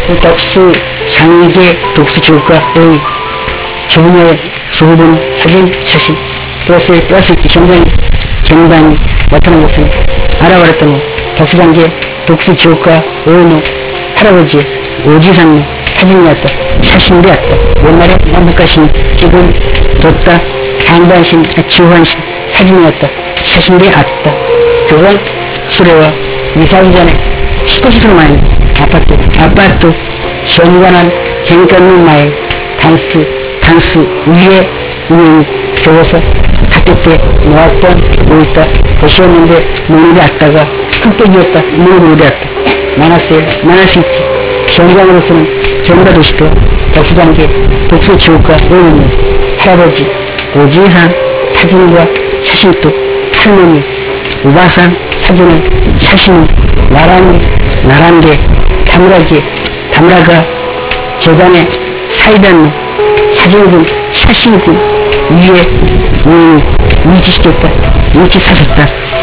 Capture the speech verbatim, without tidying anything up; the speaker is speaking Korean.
덕수 장제 독수교과의 주문의 수분 사진 사실 그것을 그것을 현장 전반이 나타난 것을 알아버렸더니 덕수장제 독수교과 의원의 할아버지 오지상 사진이었다. 사신이었다. 옛날에 남북가신 지금 뒀다 강반신 지환신 사진이었다. 사신이 왔다. 그건 수레와 이사하기 전에 스포츠로 많이 아파트 아파트 현관한 현관문 마을 단스 단스 위에 우연히 적어서 학교 때 놓았던 모였다 것이었는데 문이 왔다가 흑백이었다. 문이 오렸다. 많았어요. 많을 수 있지. 현관으로서는 전부 다 도시도 덕수장제 독수교과 의원님 할아버지 오지산 사진과 사진도 할머니 우바산 사진은 사진은 나란히 나란게 다물하게 다물아가 재단에 사이다는 사진군 사신군 위에 음, 위치시켰다 위치 사셨다